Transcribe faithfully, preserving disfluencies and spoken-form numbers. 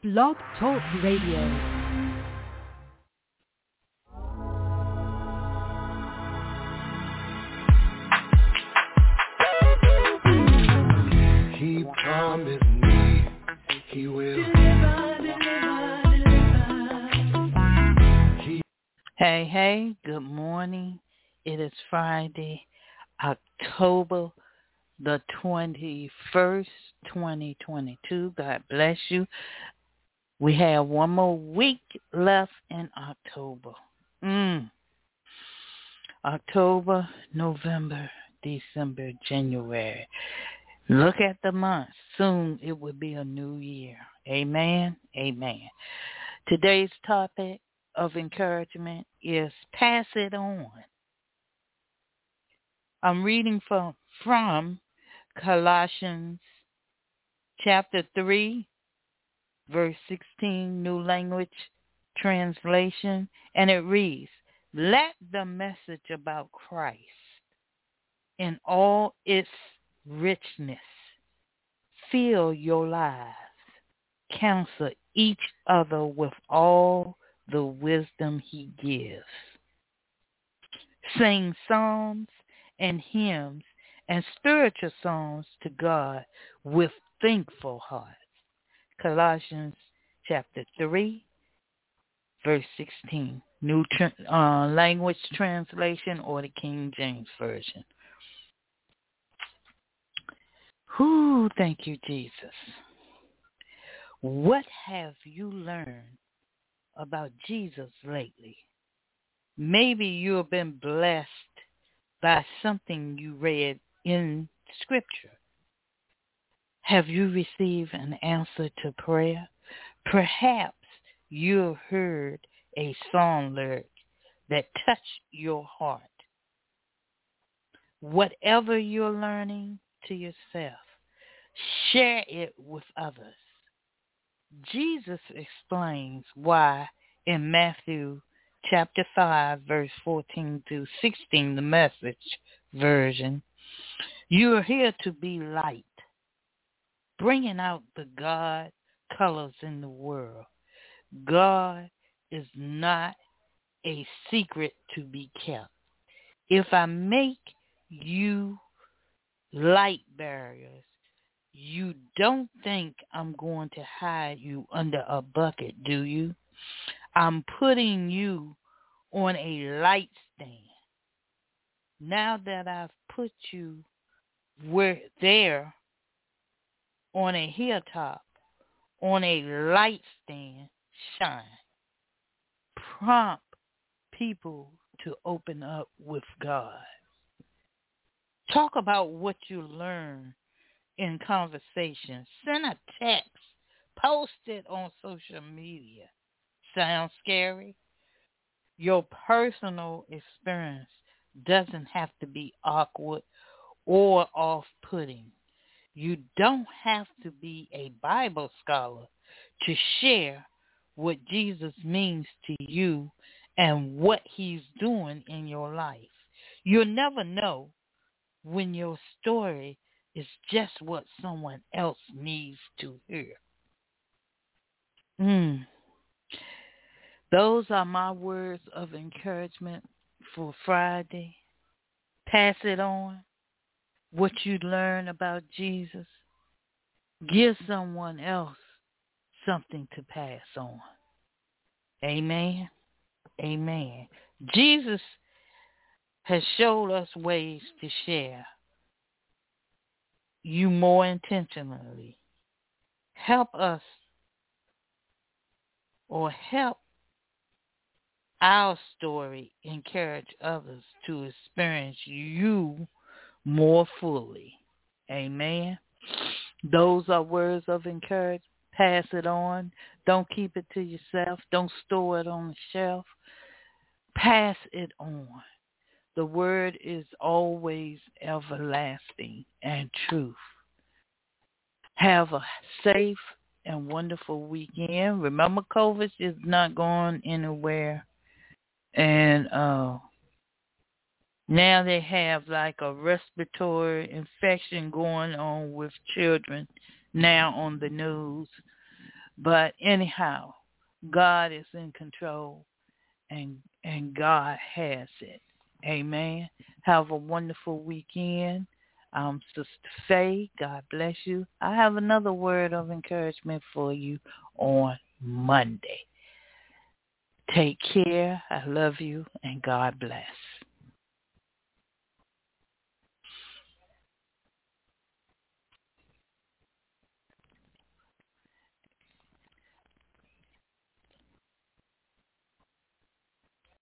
Blog Talk Radio. He promised me he will deliver, deliver, deliver. He- Hey, hey, good morning. It is Friday, October the twenty-first, twenty twenty-two. God bless you. We have one more week left in October. Mm. October, November, December, January. Look at the months. Soon it will be a new year. Amen. Amen. Today's topic of encouragement is pass it on. I'm reading from, from Colossians chapter three, verse sixteen, New Language Translation, and it reads, let the message about Christ in all its richness fill your lives. Counsel each other with all the wisdom he gives. Sing psalms and hymns and spiritual songs to God with thankful hearts. Colossians chapter three, verse sixteen, New uh, Language Translation or the King James Version. Whew, thank you, Jesus. What have you learned about Jesus lately? Maybe you have been blessed by something you read in Scripture. Have you received an answer to prayer? Perhaps you heard a song lyric that touched your heart. Whatever you're learning to yourself, share it with others. Jesus explains why in Matthew chapter five, verse fourteen through sixteen, the Message version, you are here to be light, bringing out the God colors in the world. God is not a secret to be kept. If I make you light barriers, you don't think I'm going to hide you under a bucket, do you? I'm putting you on a light stand. Now that I've put you where there on a hilltop, on a light stand, shine. Prompt people to open up with God. Talk about what you learn in conversation. Send a text. Post it on social media. Sound scary? Your personal experience doesn't have to be awkward or off-putting. You don't have to be a Bible scholar to share what Jesus means to you and what he's doing in your life. You'll never know when your story is just what someone else needs to hear. Mm. Those are my words of encouragement for Friday. Pass it on. What you learn about Jesus. Give someone else something to pass on. Amen. Amen. Jesus has showed us ways to share you more intentionally. Help us or help our story encourage others to experience you more fully. Amen. Those are words of encouragement. Pass it on. Don't keep it to yourself. Don't store it on the shelf. Pass it on. The word is always everlasting and truth. Have a safe and wonderful weekend. Remember, COVID is not going anywhere. And uh, now they have like a respiratory infection going on with children now on the news. But anyhow, God is in control, and and God has it. Amen. Have a wonderful weekend. Um, Sister Faye, God bless you. I have another word of encouragement for you on Monday. Take care. I love you, and God bless.